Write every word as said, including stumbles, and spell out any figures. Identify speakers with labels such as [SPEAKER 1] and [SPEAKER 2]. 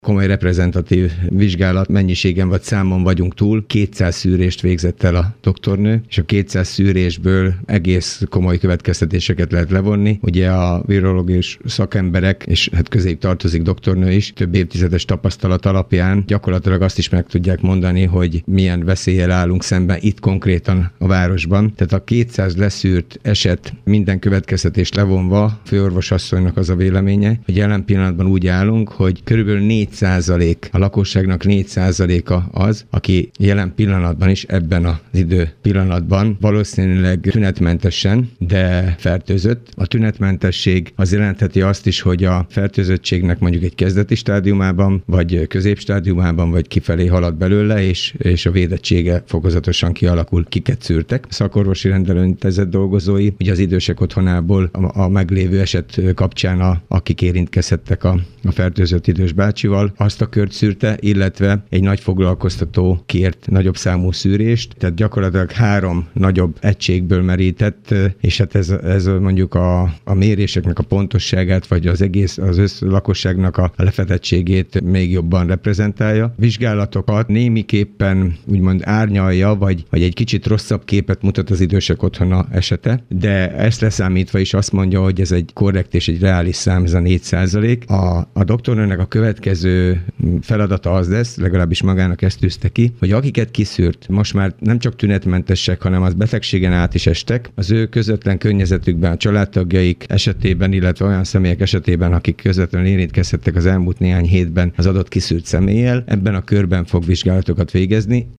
[SPEAKER 1] komoly reprezentatív vizsgálat mennyiségen vagy számon vagyunk túl. kétszáz szűrést végzett el a doktornő, és a kétszáz szűrésből egész komoly következtetéseket lehet levonni. Ugye a virológus szakemberek, és hát közé tartozik doktornő is, több évtizedes tapasztalat alapján gyakorlatilag azt is meg tudják mondani, hogy milyen veszéllyel állunk szemben itt konkrétan a városban. Tehát a kétszáz leszűrt eset minden következtetést levonva, főorvosasszonynak az a véleménye, hogy jelen pillanatban úgy állunk, hogy körülbelül négy százalék, a lakosságnak négy százaléka az, aki jelen pillanatban is ebben az idő pillanatban valószínűleg tünetmentesen, de fertőzött. A tünetmentesség az jelentheti azt is, hogy a fertőzöttségnek mondjuk egy kezdeti stádiumában, vagy középstádiumában, vagy kifelé halad belőle, és, és a védettsége fokozatosan kialakul. Kiket szűrtek. Szakorvosi rendelőintézet dolgozói, ugye az idősek otthonából a, a meglévő eset kapcsán, a, akik érintkezhettek a, a fertőzött idős bácsival, azt a kört szűrte, illetve egy nagy foglalkoztató kért nagyobb számú szűrést, tehát gyakorlatilag három nagyobb egységből merített, és hát ez, ez mondjuk a, a méréseknek a pontosságát, vagy az egész az össz lakosságnak a lefedettségét még jobban reprezentálja. Vizsgálatokat némiképpen úgymond árnyalja, vagy, vagy egy kicsit rosszabb képet mutat az idősek otthona esete, de ezt leszámítva is azt mondja, hogy ez egy korrekt és egy reális szám, ez a négy százalék. A, a doktornőnek a következő feladata az lesz, legalábbis magának ezt tűzte ki, hogy akiket kiszűrt, most már nem csak tünetmentesek, hanem az betegségen át is estek, az ő közvetlen környezetükben, a családtagjaik esetében, illetve olyan személyek esetében, akik közvetlenül érintkezhettek az elmúlt néhány hétben az adott kiszűrt személlyel, ebben a körben fog vizsgálatokat végezni.